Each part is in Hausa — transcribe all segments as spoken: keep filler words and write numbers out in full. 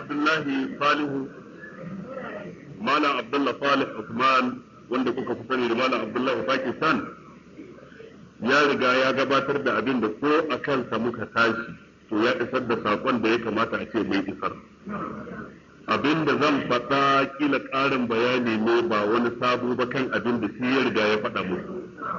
Abdullahi Salihu, Malam Abdullah Salih Usman wanda kuka fi sani da Malam Abdullahi Pakistan ya riga ya gabatar da abin da ko a kansa muka tashi to ya isar da sakon da ya kamata a ce mai isar. Abin da zan faɗa kila ƙarin bayani ne ba wani sabo ba kan abin da shi ya riga ya faɗa musu.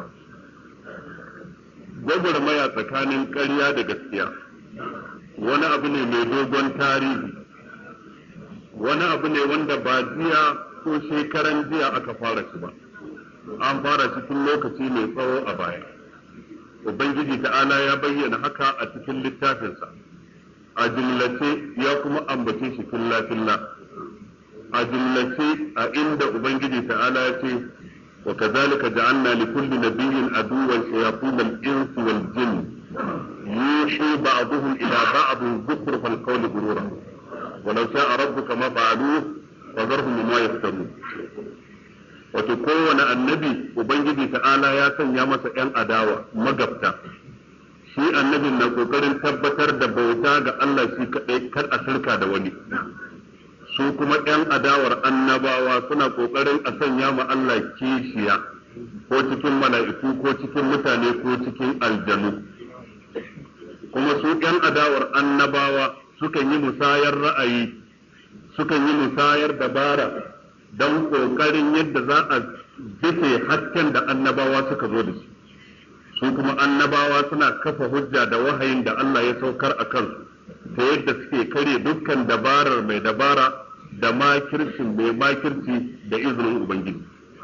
Gwagwarmaya tsakanin ƙarya da gaskiya wani abu ne mai dogon tarihi, wani abu ne wanda ba jiya ko shekaran jiya aka fara shi ba, an fara shi tun lokaci mai tsawo a baya. Ubangiji ta'ala ya bayyana haka a cikin littafinsa, a jumlace ya kuma ambace shi filla-filla. A jumlace a inda Ubangiji ta'ala ya ce wa kazalika ja'alna li kulli nabiyyin aduwwan shayatin al-insi wal jinn yuhi ba'dhum ila ba'd zukhruf al-qawli ghurura wa law sha'a rabbuka ma fa'aluhu wa dharhum ma yaftarun. Wato kowane annabi Ubangiji ta'ala ya sanya masa ‘yan adawa magabta, shi annabin na ƙoƙarin tabbatar da bauta ga Allah shi kaɗai kar a shirka da wani, su kuma ‘yan adawar annabawa suna ƙoƙarin a sanya ma Allah kishiya ko cikin mala'iku ko cikin mutane ko cikin aljanu. Kuma su ‘yan adawar annabawa sukan yi musayar ra'ayi, sukan yi musayar dabara don ƙoƙarin yadda za a bife hasken da annabawa suka zo da shi. Su kuma annabawa suna kafa hujja da wahayin da Allah ya saukar a kansu ta yadda suke kare dukkan dabarar mai dabara da makircin mai makirci da izinin Ubangiji.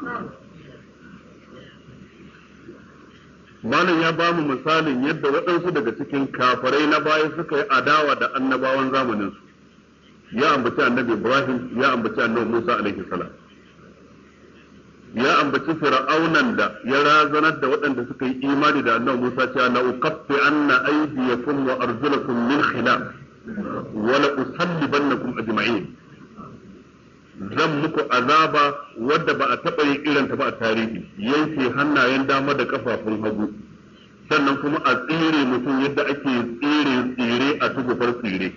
Malam ya ba mu misalin yadda waɗansu daga cikin kafirai na baya suka yi adawa da annabawan zamaninsu. Ya ambaci annabi Ibrahim, ya ambaci annabi Musa alaihi salam, ya ambaci fir'aunan da ya razanar da waɗanda suka yi imani da annabi Musa cewa la uqatti anna aydiyakum wa arjulakum min khilaf wa la usallibannakum ajma'in. Zan muku azaba wadda ba a taɓa yin iranta ba a tarihi, yanke hannayen dama da kafafun hagu, sannan kuma a tsire mutum yadda ake tsire tsire a tugufar tsire.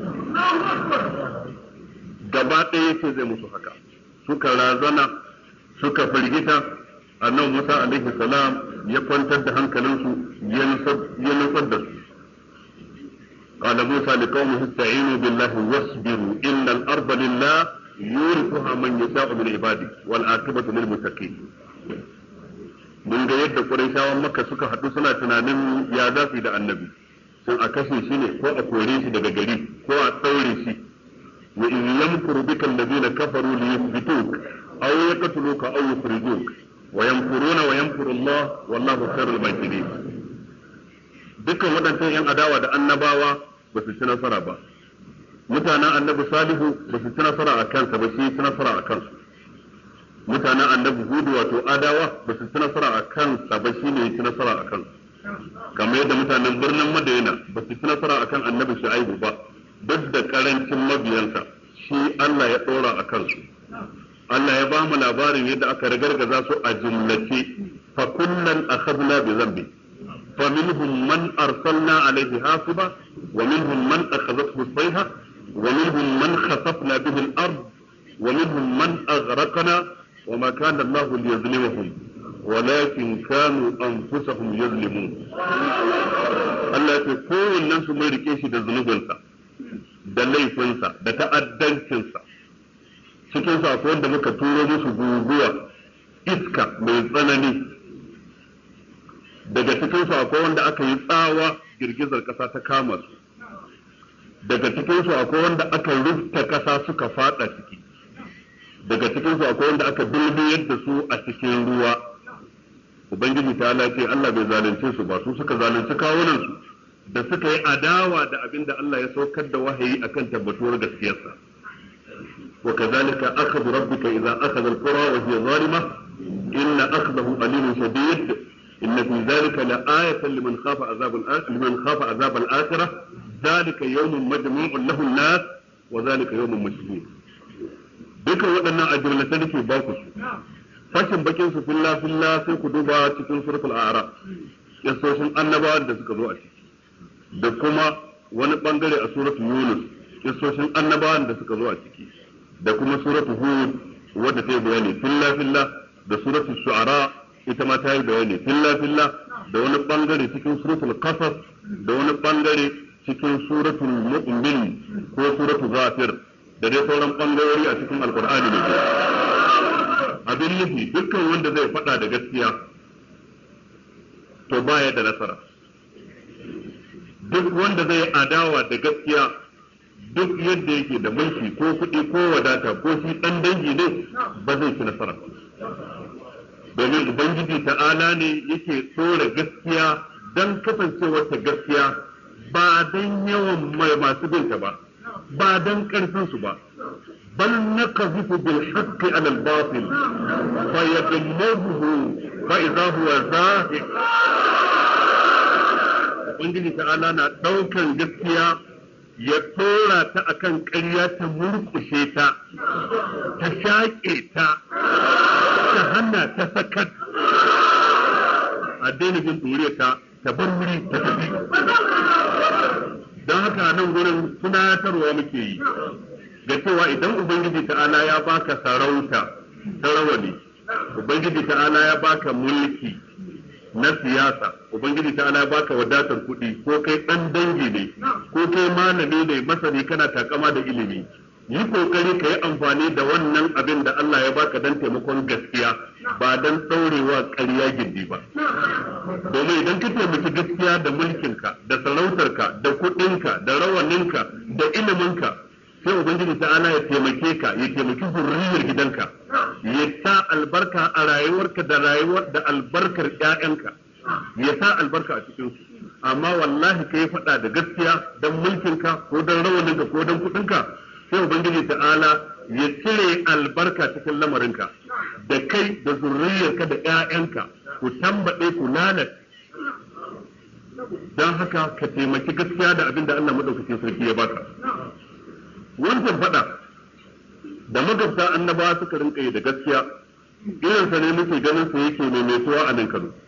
Gaba ɗaya ce zai musu haka, suka razana suka firgita. Annabi Musa alaihi salam ya kwantar da hankalinsu ya nutsar da su. Qala Musa liqaumihi ista'inu billahi wasbiru inna al-arda lillah yurithuha man yasha'u min ibadihi wal aqibatu lil muttaqin. Mun ga yadda Qurayshawan Makka suka haɗu suna tunanin ya za su yi da annabi. Sun a kashe shi ne ko a kore shi daga gari ko a tsaure shi. wa in yamkuru bika alladhina kafaru li yuthbituk aw yaqtuluka aw yukhrijuk wa yamkuruna wa yamkuru Allah wallahu khairul makirin. Dukkan waɗannan yan adawa da annabawa ba su ci nasara ba. Mutanen annabi Salihu ba su ci nasara a kansa ba, shi ci nasara a kansu. Mutanen annabi Hudu wato adawa ba su ci nasara a kansa ba, shi ne ya ci nasara a kansu. Kamar yadda mutanen birnin Madina ba su ci nasara akan annabi Shu'aibu ba, duk da karancin mabiyansa, shi Allah ya ɗora a kansu. Allah ya ba mu labarin yadda aka ragargaza su a jumlace, fa kullan akhadna bi dhanbi fa minhum man arsalna alayhi hasiba wa minhum man akhadhathu as-sayha wa minhum man khasafna bihi al-ard wa minhum man aghraqna wa ma kana Allah liyazlimahum walakin kanu anfusahum yazlimun. Allah ya ce kowannen su mai rike shi da zunubinsa da laifinsa da ta'addancinsa. Cikin sa akwai wanda muka turo musu guguwa iska mai tsanani, daga cikin su akwai wanda aka yi tsawa girgizar kasa ta kama su, daga cikin su akwai wanda aka rufta kasa suka fada ciki, daga cikin su akwai wanda aka dulmiyar da su a cikin ruwa. Ubangiji ta ce Allah bai zalunce su ba, su suka zalunci kawunan su da suka yi adawa da abin da Allah ya saukar da wahayi akan tabbatuwar gaskiyarsa. Wa kadhalika akhadhu rabbuka idza akhadha al-qura wa hiya zalima inna akhdahu alimun shadid inna fi dhalika la ayatan liman khafa azab al-akhirah liman khafa azab al-akhirah dhalika yawmun majmu'un lahu an-nas wa dhalika yawmun mashhud. Dukan waɗannan ajurlata nake ba ku su. Fashin bakin su filla filla sai ku duba cikin suratul a'raf, yassoshin annabawan da suka zo a ciki, da kuma wani bangare a suratul yunus kissoshin annabawan da suka zo a ciki da kuma suratu hud wadda ta yi bayani filla filla da suratu shu'ara ita ma ta yi bayani filla filla da wani bangare cikin suratul qasas da wani bangare cikin suratul mu'min ko suratul ghafir da dai sauran bangarori a cikin alqur'ani ne abin nufi dukkan wanda zai faɗa da gaskiya to baya da nasara duk wanda zai adawa da gaskiya duk yadda yake da mulki ko kuɗi ko wadata ko shi ɗan dangi ne ba zai ci nasara domin ubangiji ta'ala ne yake tsora gaskiya don kasancewar ta gaskiya ba don yawan mai masu binta ba ba don ƙarfin su ba bal naqzifu bil haqqi ala al batil fa yadmmuhu fa idha huwa zahiq ubangiji ta'ala na ɗaukan gaskiya ya tsora ta akan ƙarya ta murƙushe ta ta shaƙe ta ta hana ta sakat a daina jin ɗure ta ta bar wuri ta tafi don haka nan gurin tunatarwa muke yi ga cewa idan ubangiji ta'ala ya baka sarauta ta rawani ubangiji ta'ala ya baka mulki na siyasa ubangiji ta'ala ya baka wadatar kuɗi ko kai ɗan dangi ne ko kai malami ne masani kana takama da ilimi yi kokari ka yi amfani da wannan abin da Allah ya baka don taimakon gaskiya ba don ɗaurewa ƙarya gindi ba domin idan ka taimaki gaskiya da mulkinka da sarautarka da kuɗinka da rawaninka da iliminka sai ubangiji ta'ala ya taimake ka ya taimaki zurriyar gidanka ya sa albarka a rayuwarka da rayuwar da albarkar ƴaƴanka ya sa albarka a cikin su amma wallahi kai faɗa da gaskiya don mulkinka ko don rawaninka ko don kuɗinka sai ubangiji ta'ala ya cire albarka cikin lamarinka da kai da zurriyarka da ƴaƴanka ku tambaɗe ku lalace don haka ka taimaki gaskiya da abin da Allah madaukakin sarki ya baka wancan faɗa da magabta annabawa suka rinka yi da gaskiya irinsa ne muke ganin sa yake maimaituwa a nan Kano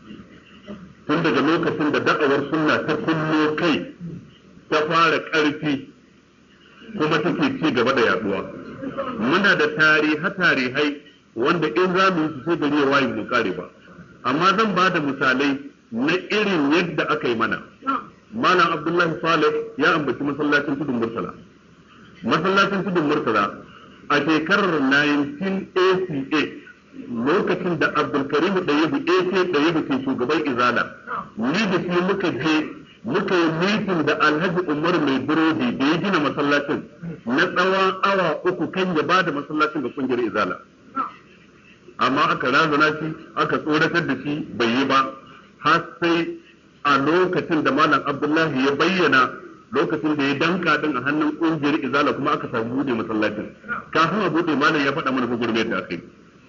tun daga lokacin da da'awar sunna ta kunno kai ta fara ƙarfi kuma take ci gaba da yaduwa muna da tariha tarihai wanda in za mu yi su sai gari ya wayi mu kare ba amma zan ba da misalai na irin yadda aka yi mana malam Abdullahi Saleh ya ambaci masallacin tudun Murtala masallacin tudun Murtala a shekarar nineteen eighty-eight lokacin da Abdulkarim Dayibu A K Dayibu ke shugaban Izala ni da shi muka je muka yi mitin da Alhaji Umar mai burodi da ya gina masallacin na tsawon awa uku kan ya bada masallacin ga kungiyar Izala amma aka razana shi aka tsoratar da shi bai yi ba har sai a lokacin da Malam Abdullahi ya bayyana lokacin da ya danka din a hannun kungiyar Izala kuma aka samu bude masallacin kafin a bude malam ya faɗa mana gurbe da akai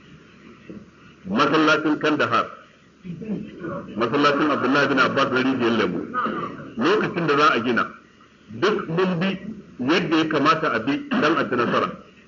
masallacin Kandahar masallacin Abdullahi bin Abbas da rijiyar lemu lokacin da za a gina duk mun bi yadda ya kamata a bi dan a ci nasara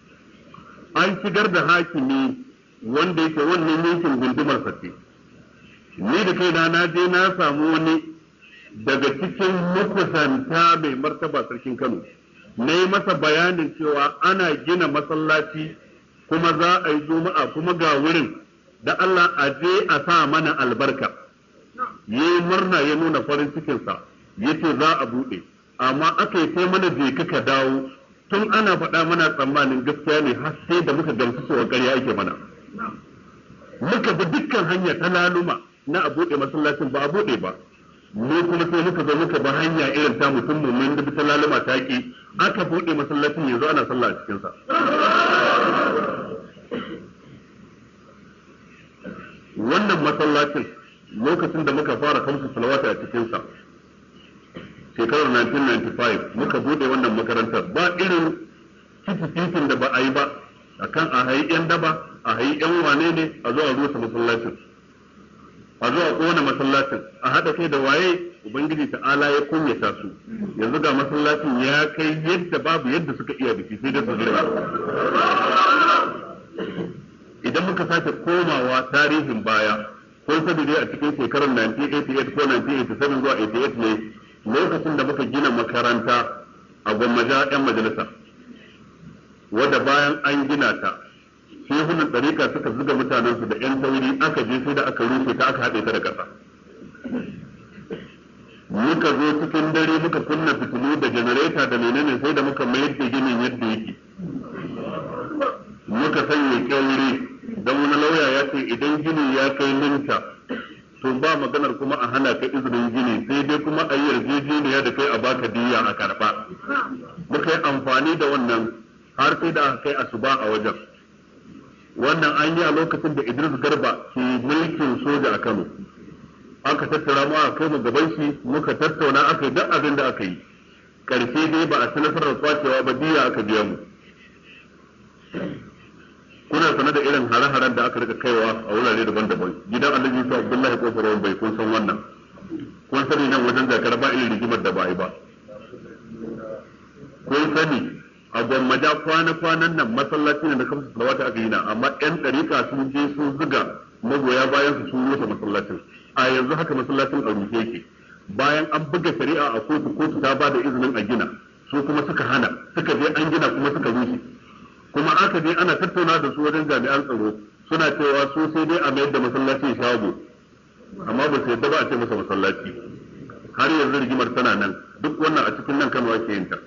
an shigar da hakimi wanda yake wannan yankin gundumar sake ni da kaina na je na samu wani daga cikin makusanta mai martaba sarkin Kano na yi masa bayanin cewa ana gina masallaci kuma za a yi juma'a kuma ga wurin da Allah a je a sa mana albarka ya yi murna ya nuna farin cikinsa ya ce za a buɗe amma aka yi sai mana je ka dawo tun ana faɗa mana tsammanin gaskiya ne har sai da muka gamsu cewa ƙarya ake mana muka bi dukkan hanya ta laluma na a buɗe masallacin ba a buɗe ba mu kuma sai muka zo muka ba hanya irin ta mutum mun da ta laluma ta ki aka buɗe masallacin yanzu ana sallah a cikin sa wannan masallacin lokacin da muka fara kamsu salawata a cikin sa shekarar nineteen ninety-five muka bude wannan makarantar ba irin titin da ba a yi ba akan a hayi yan daba a hayi yan wane ne a zo a rusa masallacin a zo a kona masallacin a haɗa kai da waye ubangiji ta'ala ya kunyata su yanzu ga masallacin ya kai yadda babu yadda suka iya biki sai da su jira idan muka sake komawa tarihin baya ko saboda a cikin shekarar nineteen eighty-eight ko nineteen eighty-seven zuwa eighty-eight ne lokacin da muka gina makaranta a gwammaja yan majalisa wadda bayan an gina ta shehunan ɗarika suka zuga mutanensu da yan tauri aka je sai da aka rufe ta aka haɗe ta da ƙasa. Muka zo cikin dare muka kunna fitilu da janareta da menene sai da muka mayar da ginin yadda yake, muka sanya kyaure don wani lauya ya ce idan gini ya kai linta to ba maganar kuma a hana ka izinin gini sai dai kuma a yi yarjejeniya da kai a baka diya a karba. Muka yi amfani da wannan har sai da aka kai asuba a wajen. Wannan an yi a lokacin da Idris Garba ke mulkin soja a Kano. Aka tattara mu aka kai mu gaban shi muka tattauna aka yi duk abin da aka yi. Karshe dai ba a ci nasarar kwacewa ba diya aka biya mu. Kuna sanar da irin hare-haren da aka rika kaiwa a wurare daban-daban. Gidan Alhaji Yusuf Abdullahi Kofar bai kun san wannan. Kun sani nan wajen jakar ba irin rigimar da ba a yi ba. Kun sani a gwammaja kwana-kwanan nan masallaci ne da kamsa salawata aka yi na, amma yan ɗarika sun je sun zuga magoya bayan su sun rusa masallacin. A yanzu haka masallacin a rufe yake. Bayan an buga shari'a a kotu, kotu ta ba da izinin a gina, su kuma suka hana, suka je an gina kuma suka rushe. Kuma aka je ana tattauna da su wajen jami'an tsaro suna cewa su sai dai a mayar da masallacin shago, amma ba su yadda ba a ce masa masallaci. Har yanzu rigimar tana nan, duk wannan a cikin nan Kano ake yin ta.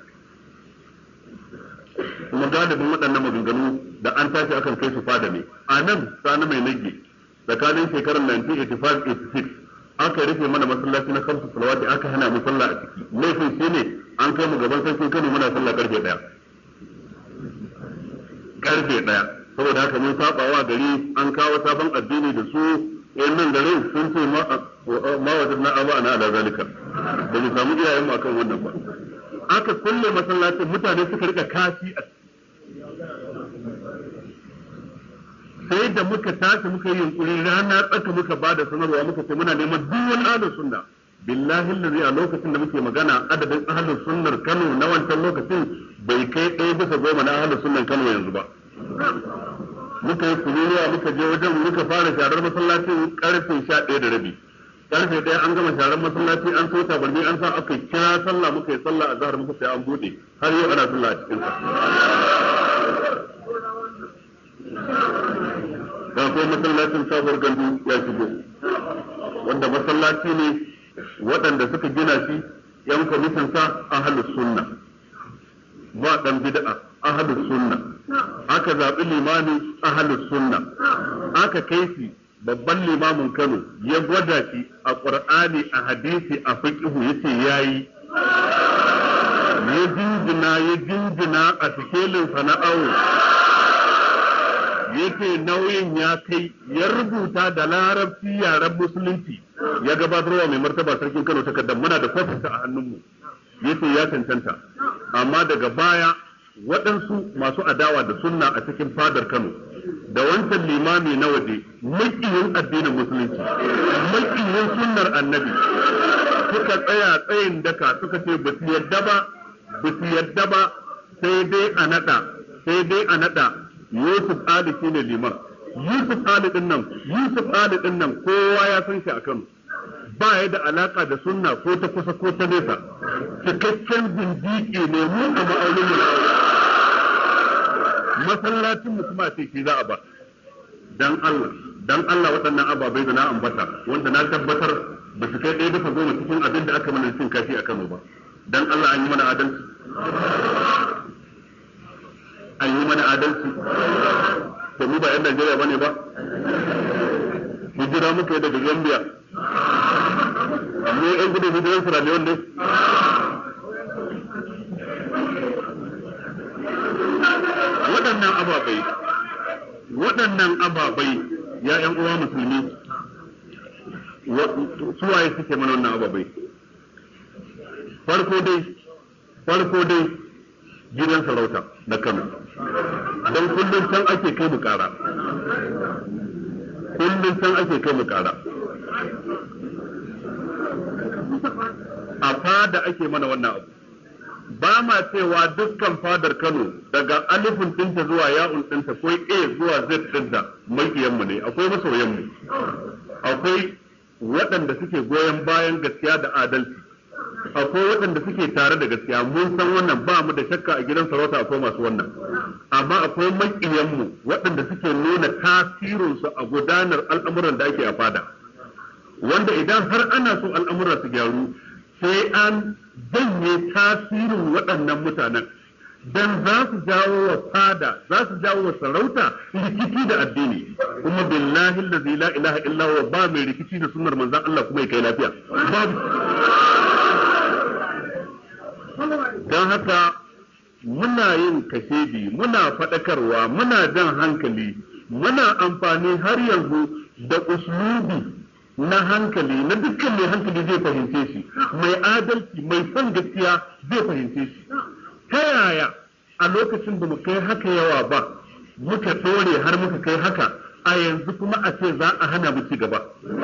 Kuma galibin waɗannan maganganu da an tashi akan kai su fada ne. A nan Sani Mai Nage tsakanin shekarar nineteen eighty-five eighty-six aka rufe mana masallaci na kamsu salawati aka hana mu sallah a ciki. Laifin shi ne an kai mu gaban sarkin Kano muna sallah karfe ɗaya. Karfe ɗaya. Saboda haka mun saba wa gari an kawo sabon addini da su yan nan garin sun ce ma wajen na abu ana ala zalika. Ba mu samu iyayen mu akan wannan ba. Aka kulle masallacin mutane suka rika kashi a sai da muka tashi muka yi yunkuri rana tsaka muka ba da sanarwa muka ce muna neman duk wani ahlus sunna. Billahi allazi a lokacin da muke magana adadin ahlus sunnar Kano na wancan lokacin bai kai ɗaya bisa goma na ahlus sunnan Kano yanzu ba. Muka yi kururuwa muka je wajen muka fara sharar masallacin karfe sha ɗaya da rabi. Karfe ɗaya an gama sharar masallaci an so tabarni an sa aka kira sallah muka yi sallah a zahar muka sai an buɗe har yau ana sallah a cikin sa. Ga kuma masallacin sabuwar gandu ya shigo wanda masallaci ne waɗanda suka gina shi yan kwamitin sa ahlus sunna ba dan bid'a ahlus sunna aka zaɓi limami ahlus sunna aka kai shi babban limamin Kano ya gwada shi a Qur'ani a hadisi a fiqhu yace yayi ya jinjina ya jinjina a sikelin sana'awo yace nauyin ya kai ya rubuta da larabci yaren musulunci ya gabatarwa mai martaba sarkin Kano takardar muna da kofinsa a hannunmu yace ya cancanta amma daga baya waɗansu masu adawa da sunna a cikin fadar Kano da wancan limami na waje makiyin addinin musulunci makiyin sunnar annabi suka tsaya tsayin daka suka ce ba su yadda ba ba su yadda ba sai dai a nada sai dai a nada Yusuf Ali shine liman Yusuf Ali din nan Yusuf Ali din nan kowa ya san shi a Kano ba ya da alaka da sunna ko ta kusa ko ta nesa cikakken zindiki ne mu a ma'aunin mu masallacin mu kuma ce shi za a ba dan Allah dan Allah waɗannan ababai da na ambata wanda na tabbatar ba su kai ɗaya bisa goma cikin abin da aka mana cin kashi a Kano ba dan Allah an yi mana adalci an yi mana adalci to mu ba yan Najeriya bane ba hijira muka yi daga Gambia mu yan gudun hijiran Sierra Leone ne waɗannan ababai waɗannan ababai ya ƴan uwa musulmi suwaye suke mana wannan ababai farko dai farko dai gidan sarauta da Kano don kullum can ake kai mu kara kullum can ake kai mu kara a fada ake mana wannan abu ba ma cewa dukkan fadar Kano daga alifin dinta zuwa ya'un dinta ko A zuwa Z dinta makiyanmu ne akwai masoyanmu akwai waɗanda suke goyon bayan gaskiya da adalci akwai waɗanda suke tare da gaskiya mun san wannan ba mu da shakka a gidan sarauta akwai masu wannan amma akwai maƙiyanmu waɗanda suke nuna tasirinsu a gudanar al'amuran da ake a fada wanda idan har ana so al'amura su gyaru sai an janye tasirin waɗannan mutanen dan za su jawo wa fada za su jawo wa sarauta rikici da addini kuma billahi allazi la ilaha illa huwa ba mai rikici da sunnar manzon Allah kuma ya kai lafiya babu dan haka muna yin kashedi muna fadakarwa muna jan hankali muna amfani har yanzu da uslubi na hankali na dukkan mai hankali zai fahimce shi mai adalci mai son gaskiya zai fahimce shi ta yaya a lokacin da mu kai haka yawa ba muka ɗore har muka kai haka a yanzu kuma a ce za a hana mu ci gaba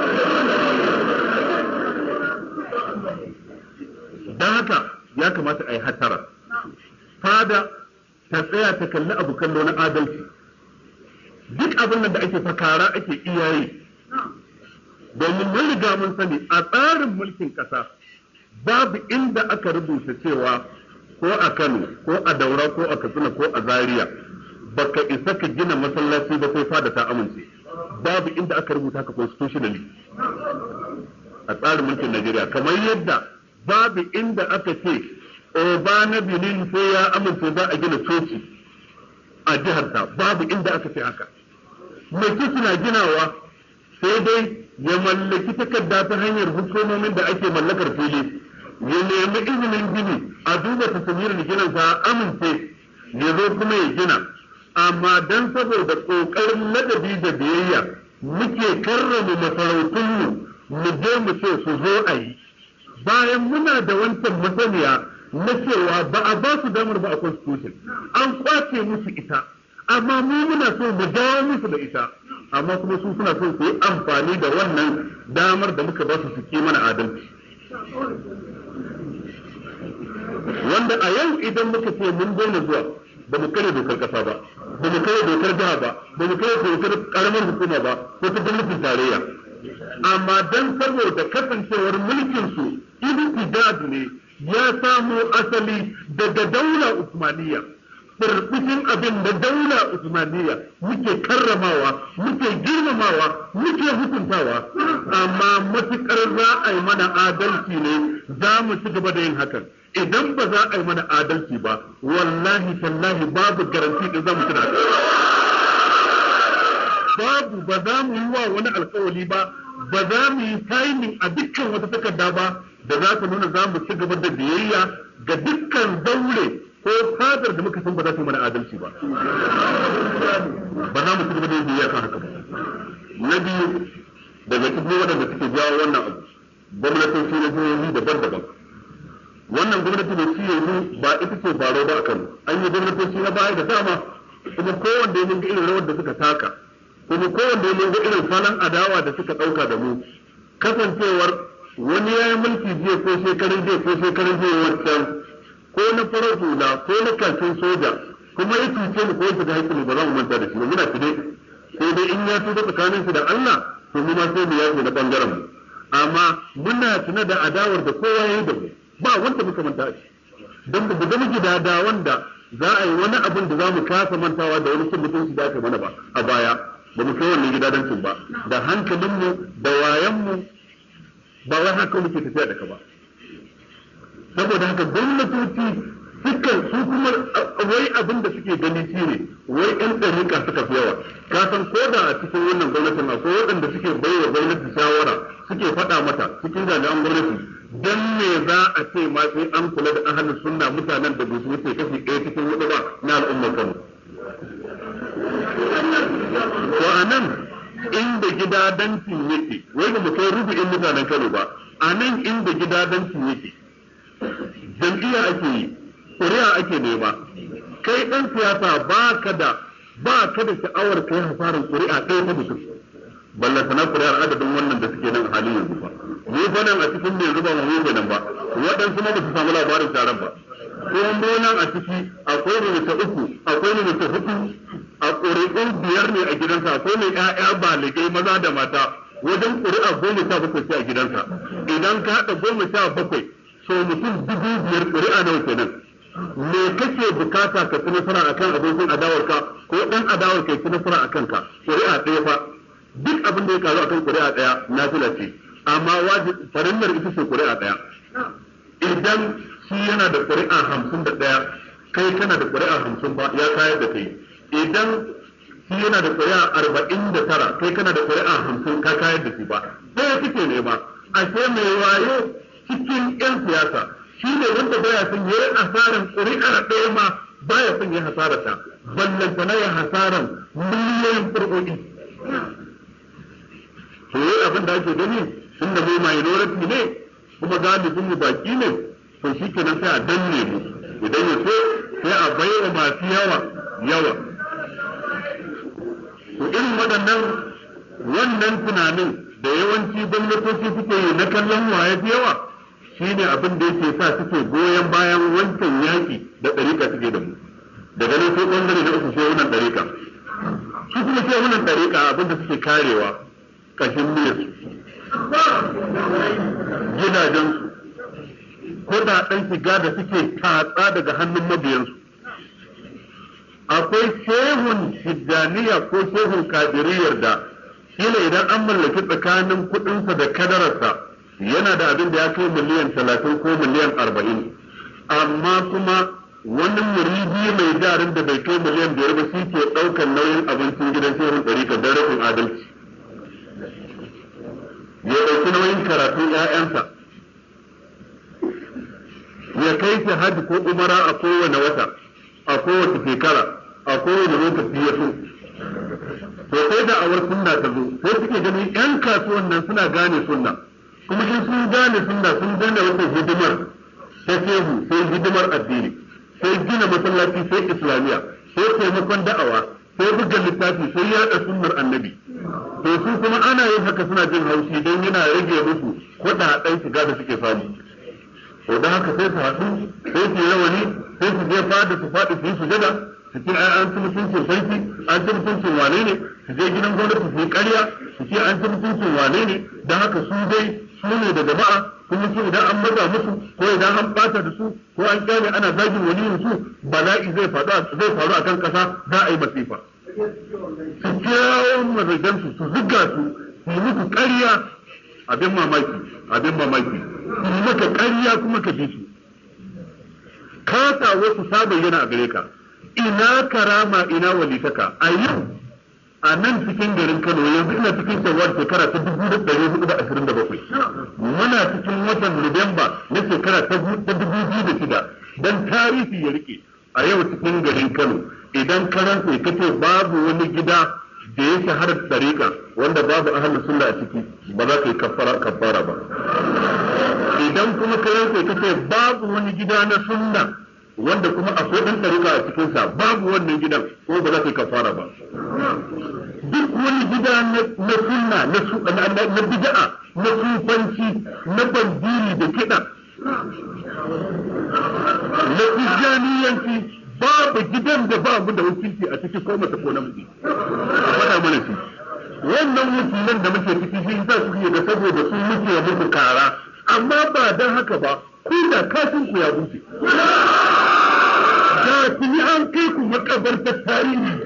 don haka ya kamata a yi hatara fada ta tsaya ta kalli abu kallo na adalci duk abin da ake fakara ake iyaye domin mun riga mun sani a tsarin mulkin ƙasa babu inda aka rubuta cewa ko a Kano ko a Daura ko a Katsina ko a Zaria baka isa ka gina masallaci ba sai fada ta amince babu inda aka rubuta haka constitutionally a tsarin mulkin Najeriya kamar yadda babu inda aka ce oba na Benin sai ya amince za a gina coci a jihar ta babu inda aka ce haka mai coci na ginawa sai dai ya mallaki takarda ta hanyar hukumomin da ake mallakar fili ya nemi izinin gini a duba taswirar ginin sa amince ya zo kuma ya gina amma dan saboda kokarin ladabi da biyayya muke karrama masarautunmu mu je mu ce su zo a yi bayan muna da wancan masaniya na cewa ba a ba su damar ba a constitution an kwace musu ita amma mu muna so mu dawo musu da ita amma kuma su suna so su yi amfani da wannan damar da muka ba su su ki mana adalci wanda a yau idan muka ce mun daina zuwa ba mu kare dokar kasa ba ba mu kare dokar jiha ba ba mu kare dokar karamar hukuma ba ko ta gwamnatin tarayya amma dan saboda kasancewar mulkin su ibtidad ne ya samo asali daga daula usmaniyya burbushin abin da daula usmaniyya muke karramawa muke girmamawa muke hukuntawa amma matukar za a yi mana adalci ne za mu ci gaba da yin hakan idan ba za a yi mana adalci ba wallahi tallahi babu garanti da za mu tuna babu ba za mu yi wa wani alkawali ba ba za mu yi timing a dukkan wata takarda ba da za ta nuna za mu ci gaba da biyayya ga dukkan daure ko fadar da muka san ba za ta yi mana adalci ba ba za mu ci gaba da yin biyayya kan haka ba na biyu daga cikin waɗanda suke jawo wannan abu gwamnatoci na jihohi daban-daban wannan gwamnati da ci yanzu ba ita ce faro ba a Kano an yi gwamnatoci na baya da dama kuma kowanne ya ga irin rawar da suka taka kuma kowanne ya ga irin salon adawa da suka ɗauka da mu kasancewar wani ya yi mulki jiya ko shekarun jiya ko shekarun jiya wancan ko na farar hula ko na kakin soja kuma ya cuce mu ko ya shiga haƙƙi ba za mu manta da shi ba muna fide sai dai in ya tuba tsakanin shi da Allah to mu ma sai mu yafe na bangaren mu amma muna tuna da adawar da kowa ya yi da mu ba wanda muka manta shi don ba ga miki da da wanda za a yi wani abin da za mu kasa mantawa da wani cin mutunci da aka mana ba a baya ba mu kai wannan gidadancin ba da hankalinmu da wayanmu ba wai haka muke tafiya da ka ba saboda haka gwamnatoci suka su kuma wai abin da suke gani shi ne wai yan ɗarika suka fi yawa ka san ko da a cikin wannan gwamnatin akwai waɗanda suke baiwa gwamnati shawara suke faɗa mata cikin jami'an gwamnati dan me za a ce ma sai an kula da ahalin sunna mutanen da ba su wuce kashi ɗaya cikin hudu ba na al'ummar Kano to a nan inda gidadancin yake wai ba mu kai rubu'in mutanen Kano ba a nan inda gidadancin yake jam'iyya ake yi ƙuri'a ake nema kai ɗan siyasa ba ka da ba ka da sha'awar kai hasarin ƙuri'a ɗaya ta mutum balla sana ƙuri'ar adadin wannan da suke nan a halin yanzu ba mu fa nan a cikin mai zuba mu yi nan ba waɗansu ma ba su samu labarin taron ba ko mu nan a ciki akwai rubuta uku akwai rubuta hudu a ƙuri'un biyar ne a gidansa akwai mai ƴaƴa baligai maza da mata wajen ƙuri'a goma sha bakwai ce a gidansa idan ka haɗa goma sha bakwai so mutum dubu biyar ƙuri'a nawa kenan. Me kake bukata ka ci nasara akan abokin adawarka ko ɗan adawar ka ci nasara akan ka? Ƙuri'a ɗaya fa duk abin da ya karu akan ƙuri'a ɗaya nafila ce, amma wajib farillar ita ce ƙuri'a ɗaya. Idan shi yana da ƙuri'a hamsin da ɗaya kai kana da ƙuri'a hamsin ba ya kayar da kai. Idan shi yana da ƙuri'a arba'in da tara kai kana da ƙuri'a hamsin ka kayar da shi ba. Ɗaya kake ne ba. Ashe mai wayo cikin 'yan siyasa shi ne wanda baya son ya yi asaran ƙuri'ar ɗaya ma baya son ya hasara ta. Ballantana ya hasaran miliyoyin ƙuri'o'i. To yi abin da ake gani inda mu minority ne kuma galibin mu baki ne to shi kenan sai a danne mu idan ya so sai a baiwa masu yawa yawa. To irin waɗannan wannan tunanin da yawanci gwamnatoci suke yi na kallon waye fi yawa shi ne abin da yake sa suke goyon bayan wancan yaƙi da ɗarika suke da mu. Daga nan sai ɓangare na uku sai wannan ɗarika. Su kuma sai wannan ɗarika abin da suke karewa ƙashin miyarsu, gidajensu, kuɗaɗen shiga da suke tatsa daga hannun mabiyansu. Akwai shehun Tijjaniya ko shehun Kadiriyar da shi ne idan an mallaki tsakanin kuɗinsa da kadararsa yana da abin da ya kai miliyan talatin ko miliyan arba'in, amma kuma wani muridi mai jarin da bai kai miliyan biyar ba shi ke ɗaukar nauyin abincin gidan shehun ɗarika don rashin adalci. Ya ɗauki nauyin karatun ‘ya'yansa, ya kai shi hajji ko umara a kowane wata, a kowace shekara, a kowane lokaci ya so. To sai da awar sunna ta zo, sai suke ganin ‘yan kasuwan nan suna gane sunna, kuma in sun gane sunna sun gane wata hidimar ta shehu sai hidimar addini, sai gina masallaci sai islamiyya, sai taimakon da'awa, sai buga littafi sai yaɗa sunnar annabi. To su kuma ana yin haka suna jin haushi don yana rage musu kuɗaɗen shiga da suke samu. To da haka sai su haɗu, sai su yi rawani, sai su je fada su faɗi su yi sujada, su ce ai an ci mutuncin sarki, an ci mutuncin wane ne, su je gidan gwamnati su yi ƙarya, su ce an ci mutuncin wane ne, don haka su dai su ne da jama'a, kuma su idan an maza musu ko idan an ɓata da su ko an kyale ana zagin waliyin su bala'i zai faru a kan ƙasa za a yi masifa. Su kirawo mazajensu su zuga su su yi muku ƙarya abin mamaki abin mamaki su yi maka ƙarya kuma ka bi su kasa wasu sabon yana a gare ka ina karama ina walitaka a yau a nan cikin garin Kano yanzu ina cikin shawar shekara ta dubu da ɗari hudu da ashirin da bakwai muna cikin watan Nuwamba na shekara ta dubu biyu da shida dan tarihi ya rike a yau cikin garin Kano idan karanta ka ce babu wani gida da ya shahara tsarika wanda babu ahlus sunna a ciki ba za ka yi kafara kafara ba idan kuma karanta ka ce babu wani gida na sunna wanda kuma akwai ɗan tsarika a cikinsa babu wannan gidan ko ba za ka yi kafara ba duk wani gida na sunna na bid'a na sufanci na bandiri da kiɗa na tijjaniyanci babu gidan da ba mu da wakilci a ciki ko mace ko namiji a faɗa mana shi wannan wakilan da muke ciki shi za su yi da saboda su muke muku kara amma ba dan haka ba ku da kafin ku ya buce da tuni an kai ku makabartar tarihi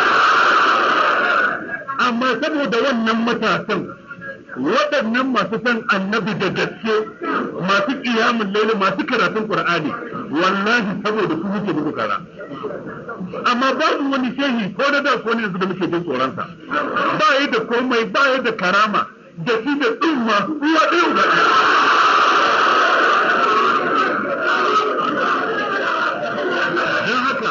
amma saboda wannan matasan waɗannan masu san annabi da gaske masu ƙiyamun laili masu karatun ƙur'ani wallahi saboda su muke muku kara amma babu wani shehi ko da da ko ne yanzu da muke jin tsoronsa ba yi da komai ba yi da karama da shi da tsumma uwa ɗaya ga don haka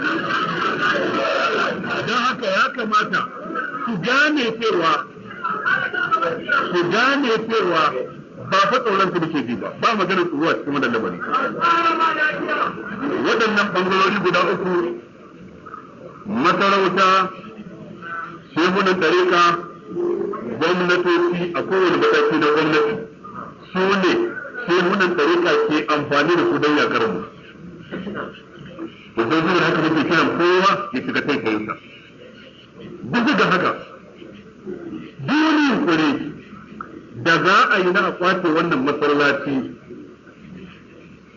don haka ya kamata su gane cewa su gane cewa ba fa tsoron su muke ji ba ba magana tsoro a cikin wannan lamari waɗannan bangarori guda uku masarauta shehunan tarika gwamnatoci a kowane mataki na gwamnati su ne shehunan tarika ke amfani da su don yakar mu to don zuwa haka muke kiran kowa ya shiga taikayinsa duk da haka duk wani yunkuri da za a yi na a kwace wannan masallaci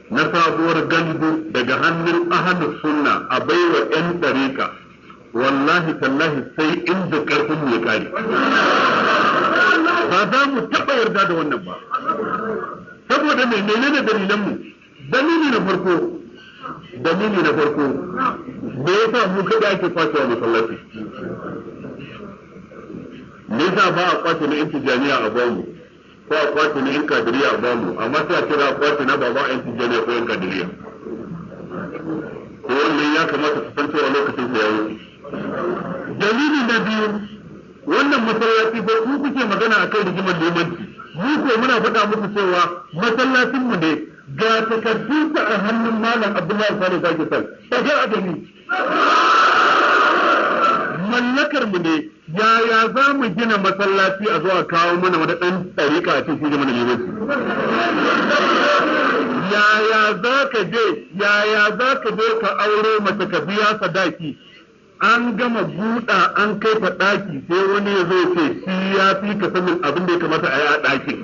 na sabuwar gandu daga hannun ahlus sunna a baiwa yan dariƙa, wallahi tallahi sai inda karfin mu ya kare. Ba za mu taɓa yarda da wannan ba, saboda mai menene dalilan mu? Dalili na farko, dalili na farko, me yasa mu kada ake kwacewa masallaci? Me yasa ba a kwace na yan tijaniya a bamu, ko a kwace na yan kadiriya a bamu, amma sai a kira a kwace na baba yan tijaniya ko yan kadiriya? Ko wannan ya kamata su san cewa lokacin sa ya wuce. Dalili na biyu, wannan masallaci ba ku kuke magana akan rigimar limanci, mu ko muna faɗa muku cewa masallacin mu ne, ga takardunsa a hannun malam Abdullahi Sani Pakistan, ba ga adami mallakar mu ne. Yaya za mu gina masallaci a zuwa kawo mana wani ɗan ɗariƙa a cikin mana limanci? Yaya za ka je, yaya za ka je ka aure mace ka biya sadaki, an gama buɗa an kai ta ɗaki sai wani ya zo ce shi ya fi ka sanin abin da ya kamata a yi a ɗakin.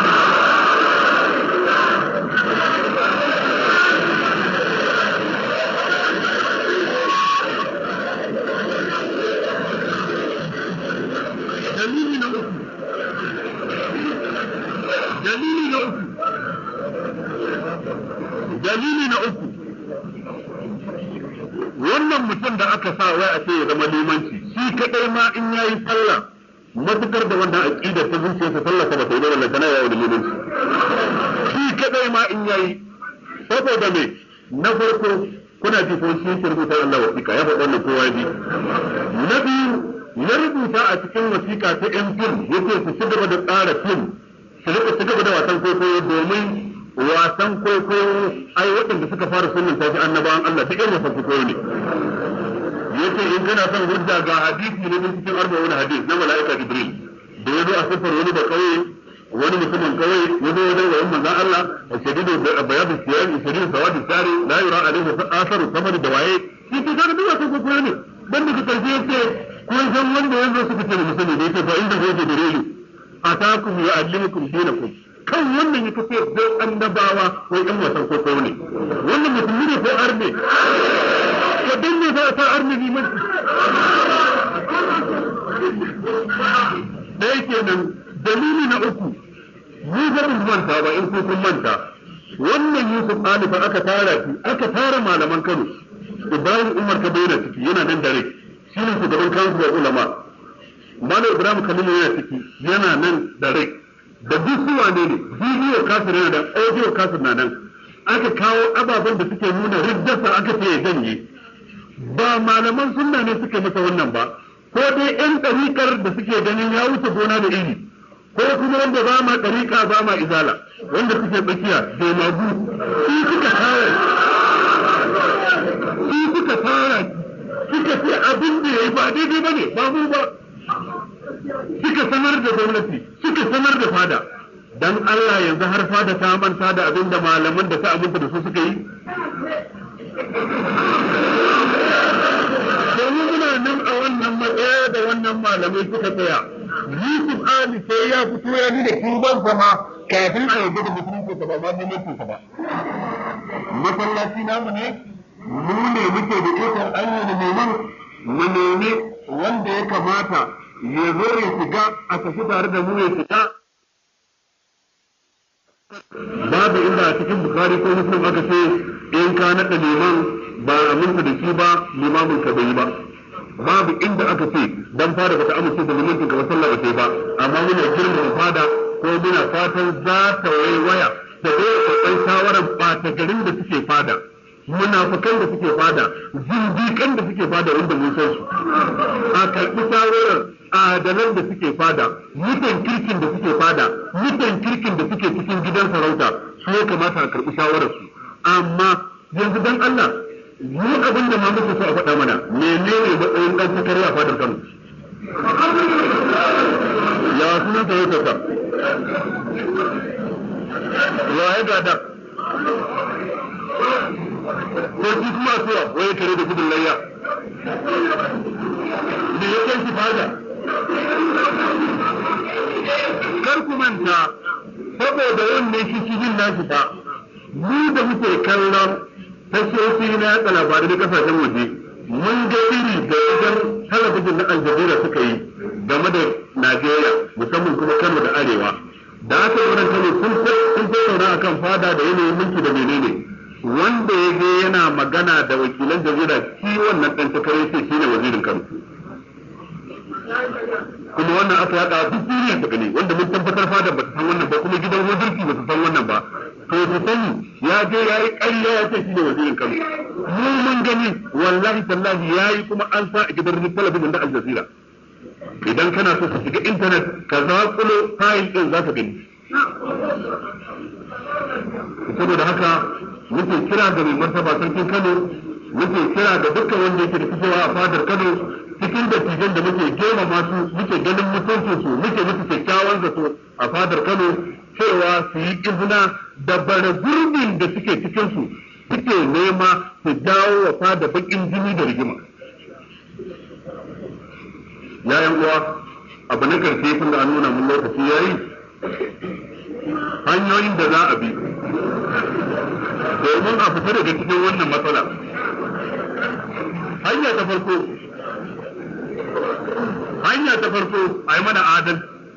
Dalili na uku, dalili na uku, dalili na uku, wannan mutum da aka sa wai a ce ya zama limanci, shi kadai ma in yayi sallah, matukar da wannan aqidar ta zuciyarsa sallah ta bata yi da wannan tana yawo da limanci. Shi kadai ma in yayi, saboda me? Na farko kuna ji ko shi yake rubuta Allah wasiƙa, ya faɗa wannan kowa ji. Na biyu, ya rubuta a cikin wasiƙa ta yan fim yake su ci gaba da tsara fim, su rika ci gaba da wasan kwaikwayo, domin wasan kwaikwayo ai waɗanda suka fara sunan tafi annabawan Allah duk yan wasan kwaikwayo ne. Yace in kana son hujja ga hadisi ne min cikin arba'un hadis na mala'ika Jibril da yazo a safar wani da kauye, wani mutumin kauye yazo wajen wayan manzon Allah a shadidu da bayadu siyar shadidu sawadi sari la yura alaihi asaru samar da waye, shi ke ga duk wasan kwaikwayo ne. Dan daga karshe yace kun san wanda yanzu suka ce musulmi da yake fa inda zai da dare atakum ya'allimukum dinakum, kan wannan ya kace zai annabawa ko yan wasan koko ne, wannan musulmi ne ko arne? Ko dan ne za ta arne liman? Dai kenan dalili na uku, mu ga mun manta ba in kun manta, wannan Yusuf Ali fa aka tara shi, aka tara malaman Kano, Ibrahim Umar Kabeira ciki yana nan da rai, shi ne shugaban kansu ulama, Malam Ibrahim Kamilu yana ciki yana nan da rai, da duk su wane ne, bidiyo kasir yana da audio kasir na nan, aka kawo ababen da suke nuna rijjarsa aka ce ya janye. Ba malaman sunna ne suke masa wannan ba, ko dai yan ɗariƙar da suke ganin ya wuce gona da iri, ko kuma wanda ba ma ɗariƙa ba ma izala, wanda suke tsakiya da magu, su suka tara su suka tara suka ce abin da ya yi ba daidai ba ne, ba mu ba. Suka sanar da gwamnati, suka sanar da fada, dan Allah yanzu har fada ta manta da abin da malaman da ta aminta da su suka yi. Domin muna nan a wannan matsaya da wannan malamai suka tsaya. Yusuf Ali sai ya fito ya nuna tuban sama kafin a yarda da musulunci ba ma musulunci ba. Masallaci namu ne, mu ne muke da ikon ayyana neman mu nemi wanda ya kamata ya zo ya shiga a tafi tare da mu ya shiga. Babu inda a cikin Bukhari ko Muslim aka ce in ka naɗa liman ba aminta da shi ba limamin ka bai yi ba. Babu inda aka ce dan fada bata amince da limamin ka ba sallah ba sai ba, amma muna girmama fada ko muna fatan za ta waiwaya ta zo ta ɗan shawarar ɓata garin da suke fada, munafukan da suke fada, zindiƙan da suke fada wanda mun san su, a karɓi shawarar adalan da suke fada, mutan kirkin da suke fada, mutan kirkin da suke cikin gidan sarauta, su ya kamata a karɓi shawarar su. Amma yanzu dan Allah, mu abin da ma muke so a faɗa mana, menene matsayin ɗan takare a fadar Kano? Ya sunan sa yau ta ya ya gada ko shi kuma suwa wai kare da gudun layya da ya kai shi fada. Kar ku manta, saboda wannan shi cikin nashi ba mu da muke kallon tashoshi na yatsa labarai na kasashen waje mun ga iri da idan talabijin na Aljazeera suka yi game da Najeriya musamman kuma Kano da Arewa da aka wurin Kano sun sun tattauna akan fada da yanayin mulki da menene wanda ya je yana magana da wakilan Jazeera shi wannan dan takare sai shine wazirin Kano kuma wannan aka yada duk duniya ta gani wanda mun tabbatar fada ba ta san wannan ba kuma gidan wazirki ba ta san wannan ba to su sani ya je ya yi ƙarya ya ce shi ne wazirin Kano mu mun gani wallahi tallahi ya yi kuma an sa a gidan talabijin da Al Jazeera idan kana so ka shiga intanet ka zaƙulo fayil ɗin za ka gani saboda haka muke kira ga mai martaba sarkin Kano muke kira ga dukkan wanda yake da fitowa a fadar Kano cikin dattijan da muke gema masu muke ganin mutuncin su muke musu kyakkyawan zato a fadar Kano cewa su yi izina da bara gurbin da suke cikin su suke nema su dawo wa fada bakin jini da rigima. Yayan uwa abu na karshe tun da an nuna mun lokaci yayi hanyoyin da za a bi domin a fita daga cikin wannan matsala. Hanya ta farko hanya ta farko a yi mana adal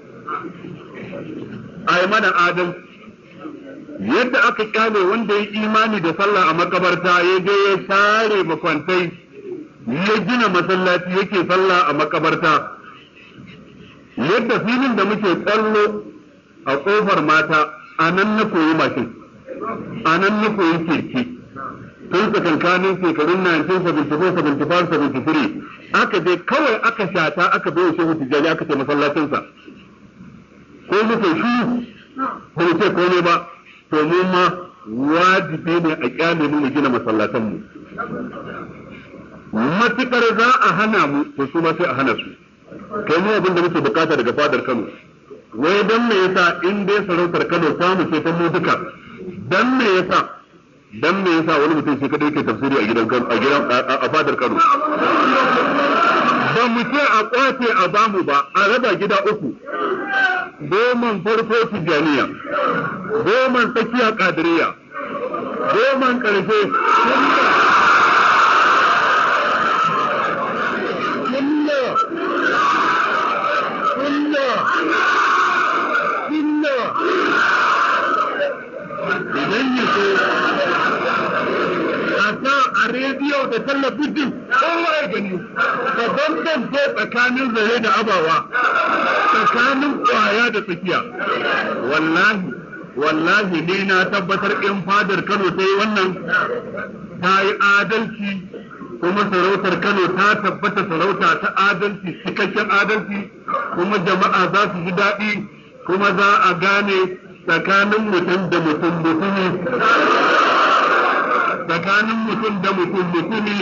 a yi mana adal yadda aka kyale wanda ya imani da sallah a makabarta ya je ya share makwantai ya gina masallaci yake sallah a makabarta, yadda filin da muke tsallo a kofar mata a nan na koyi mashin a nan na koyi keke tun tsakankanin shekarun nineteen seventy-four seventy-five seventy-three aka je kawai aka shata aka bai shehu tijjani aka ce masallacinsa ko muke shi ba mu ce komai ba to mu ma wajibi ne a kyale mu mu gina masallatan mu matukar za a hana mu to su ma sai a hana su kai mu abin da muke bukata daga fadar Kano wai dan me yasa in dai sarautar Kano ta mu ce ta mu duka dan me yasa dan me yasa wani mutum sai kada yake tafsiri a gidan a gidan a fadar Kano ba mu ce a kwace a bamu ba a raba gida uku goman farko tijaniya goman tsakiya kadiriya goman karshe sunna sunna sunna idan yi so a rediyo da talabijin kowa ya gani ka bambance tsakanin zare da abawa tsakanin kwaya da tsakiya wallahi wallahi ne na tabbatar in fadar Kano ta yi wannan ta yi adalci kuma sarautar Kano ta tabbata sarauta ta adalci cikakken adalci kuma jama'a za su ji daɗi kuma za a gane tsakanin mutum da mutum mutumi tsakanin mutum da mutum mutumi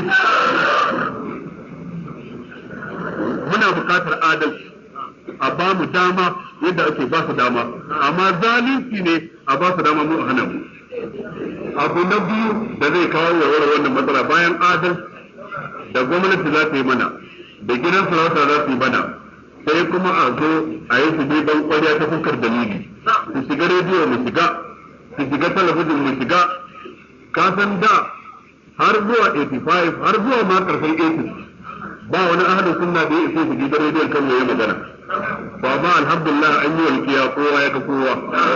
muna bukatar adalci a ba mu dama yadda ake ba su dama amma zalunci ne a ba su dama mu a hana mu. Abu na biyu da zai kawo warware wannan matsala bayan adalci da gwamnati za ta yi mana da gidan sarauta za su yi mana sai kuma a zo a yi su ban kwarya ta fuskar dalili su shiga rediyo mu shiga su shiga talabijin mu shiga kasan da har zuwa eighty-five har zuwa ma karshen eighties ba wani ahalin sunna da ya isa su gidan rediyon kan yayi magana ba ba alhamdulillah an yi walƙiya kowa ya ga kowa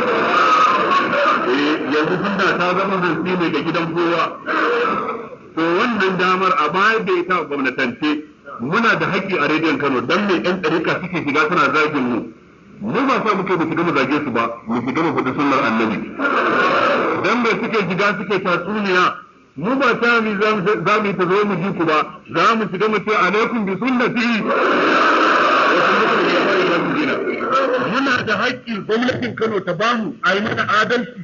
eh yanzu sunna ta zama hanci ne ga gidan kowa to wannan damar a bayar da ita gwamnatance muna da haƙƙi a rediyon Kano dan mai ƴan ɗarika suke shiga suna zagin mu mu ba sa muke mu shiga mu zage su ba mu shiga mu faɗi sunnar annabi dan mai suke shiga suke tatsuniya mu ba ta mi za mu ta zo mu ji ku ba za mu shiga mu ce alaikum bi sunnati muna da haƙƙi gwamnatin Kano ta bamu a yi mana adalci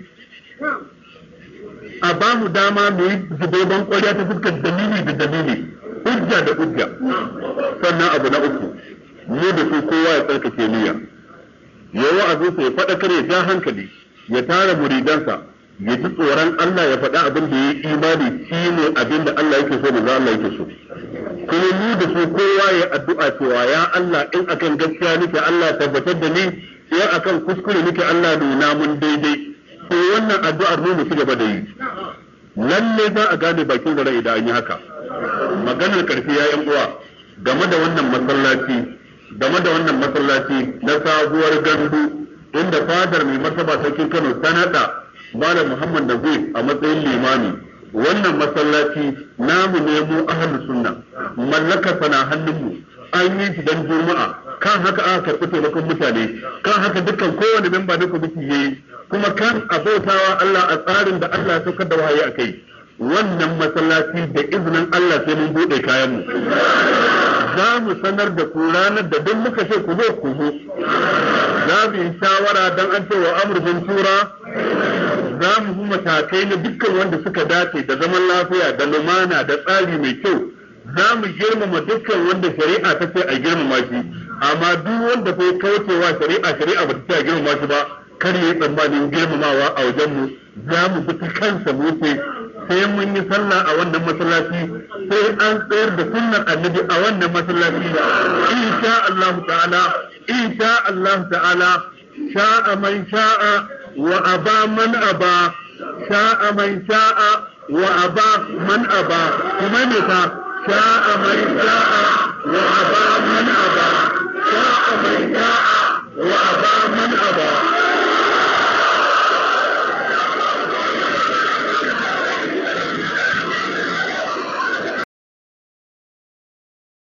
a bamu dama mu yi zubeban ƙwarya ta fuskar dalili da dalili hujja da hujja sannan abu na uku mu da su kowa ya tsarkake niyya ya wa'azi sai ya faɗakar ya ja hankali ya tara muridansa ya ji tsoron Allah ya faɗa abin da ya yi imani shi ne abin da Allah yake so da za Allah yake so kuma mu da su kowa ya addu'a cewa ya Allah in akan gaskiya nake Allah tabbatar da ni in akan kuskure nake Allah nuna mun daidai to wannan addu'ar mu mu ci gaba da yi lalle za a gane bakin zara idan an yi haka. Maganar karfi ya yan uwa game da wannan masallaci game da wannan masallaci na sabuwar gandu inda fadar mai martaba sarkin Kano ta nada Malam Muhammad Nazir a matsayin limami. Wannan masallaci namu ne mu ahlus sunna, mallaka sana hannunmu, an yi shi dan juma'a, kan haka aka karɓi taimakon mutane, kan haka dukkan kowane memba da kwamiti yayi, kuma kan abautawa Allah a tsarin da Allah ya saukar da wahayi a kai. Wannan masallaci da izinin Allah sai mun buɗe kayanmu. Za mu sanar da ku ranar da duk muka ce ku zo ku zo. Za mu yi shawara don an ce wa amurfin tura, za mu bi matakai na dukkan wanda suka dace da zaman lafiya da lumana da tsari mai kyau. Za mu girmama dukkan wanda shari'a ta ce a girmama shi, amma duk wanda bai kaucewa shari'a shari'a ba ta ce a girmama shi ba, kar yi tsammanin girmamawa a wajenmu. Za mu bi ta kansa mu ce sai mun yi sallah a wannan masallaci, sai an tsayar da sunnar annabi a wannan masallaci, insha Allah ta'ala insha Allah ta'ala sha'a man sha'a wa aba man aba sha'a man sha'a wa aba man aba kuma ne ta sha'a man sha'a wa aba man aba sha'a man sha'a wa aba man aba